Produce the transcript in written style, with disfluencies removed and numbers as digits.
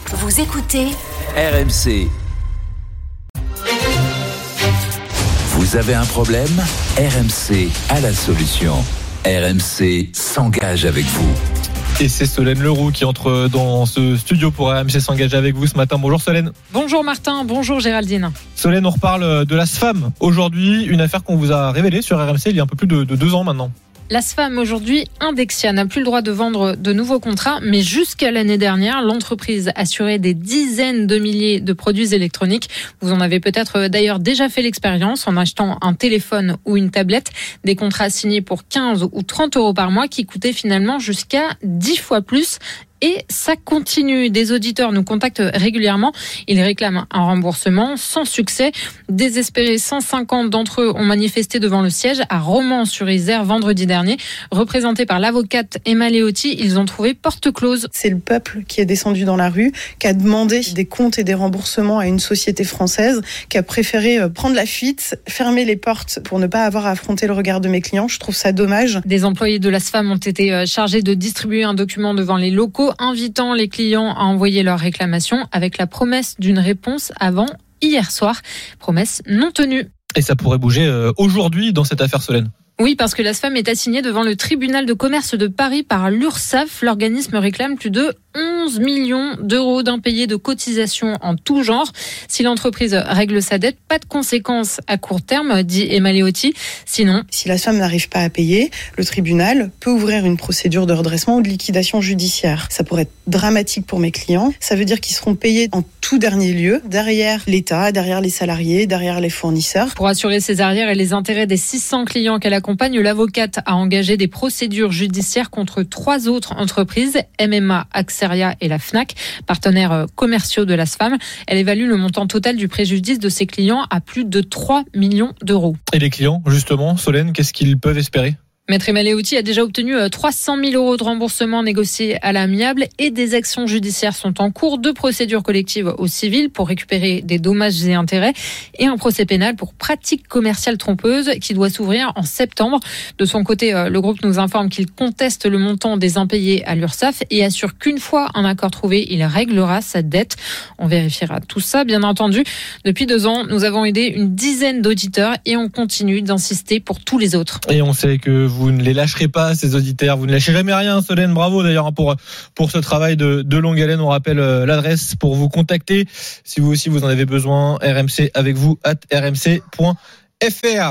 Vous écoutez RMC. Vous avez un problème ? RMC a la solution. RMC s'engage avec vous. Et c'est Solène Leroux qui entre dans ce studio pour RMC s'engager avec vous ce matin. Bonjour Solène. Bonjour Martin, bonjour Géraldine. Solène, on reparle de l'ASFAM. Aujourd'hui, une affaire qu'on vous a révélée sur RMC il y a un peu plus de 2 ans maintenant. L'ASFAM aujourd'hui, Indexia n'a plus le droit de vendre de nouveaux contrats, mais jusqu'à l'année dernière, l'entreprise assurait des dizaines de milliers de produits électroniques. Vous en avez peut-être d'ailleurs déjà fait l'expérience en achetant un téléphone ou une tablette, des contrats signés pour 15 ou 30 euros par mois qui coûtaient finalement jusqu'à 10 fois plus. Et ça continue. Des auditeurs nous contactent régulièrement. Ils réclament un remboursement sans succès. Désespérés, 150 d'entre eux ont manifesté devant le siège à Romans-sur-Isère vendredi dernier. Représentés par l'avocate Emma Leotti, ils ont trouvé porte close. C'est le peuple qui est descendu dans la rue, qui a demandé des comptes et des remboursements à une société française, qui a préféré prendre la fuite, fermer les portes pour ne pas avoir à affronter le regard de mes clients. Je trouve ça dommage. Des employés de l'ASFAM ont été chargés de distribuer un document devant les locaux, invitant les clients à envoyer leurs réclamations avec la promesse d'une réponse avant hier soir. Promesse non tenue. Et ça pourrait bouger aujourd'hui dans cette affaire, Solène. Oui, parce que l'ASFAM est assignée devant le tribunal de commerce de Paris par l'URSSAF. L'organisme réclame plus de 11 millions d'euros d'impayés de cotisations en tout genre. Si l'entreprise règle sa dette, pas de conséquences à court terme, dit Emma Leotti. Sinon, si l'ASFAM n'arrive pas à payer, le tribunal peut ouvrir une procédure de redressement ou de liquidation judiciaire. Ça pourrait être dramatique pour mes clients. Ça veut dire qu'ils seront payés en tout dernier lieu, derrière l'État, derrière les salariés, derrière les fournisseurs. Pour assurer ses arrières et les intérêts des 600 clients qu'elle accompagne, l'avocate a engagé des procédures judiciaires contre 3 autres entreprises, MMA, Axeria et la Fnac, partenaires commerciaux de l'ASFAM. Elle évalue le montant total du préjudice de ses clients à plus de 3 millions d'euros. Et les clients, justement, Solène, qu'est-ce qu'ils peuvent espérer ? Maître Emma Leotti a déjà obtenu 300 000 euros de remboursement négociés à l'amiable et des actions judiciaires sont en cours, 2 procédures collectives au civil pour récupérer des dommages et intérêts et un procès pénal pour pratique commerciale trompeuse qui doit s'ouvrir en septembre. De son côté, le groupe nous informe qu'il conteste le montant des impayés à l'URSSAF et assure qu'une fois un accord trouvé, il réglera sa dette. On vérifiera tout ça, bien entendu. Depuis 2 ans, nous avons aidé une dizaine d'auditeurs et on continue d'insister pour tous les autres. Et on sait que vous ne les lâcherez pas, ces auditeurs. Vous ne lâchez jamais rien, Solène. Bravo d'ailleurs pour ce travail de longue haleine. On rappelle l'adresse pour vous contacter. Si vous aussi vous en avez besoin, RMC avec vous @rmc.fr.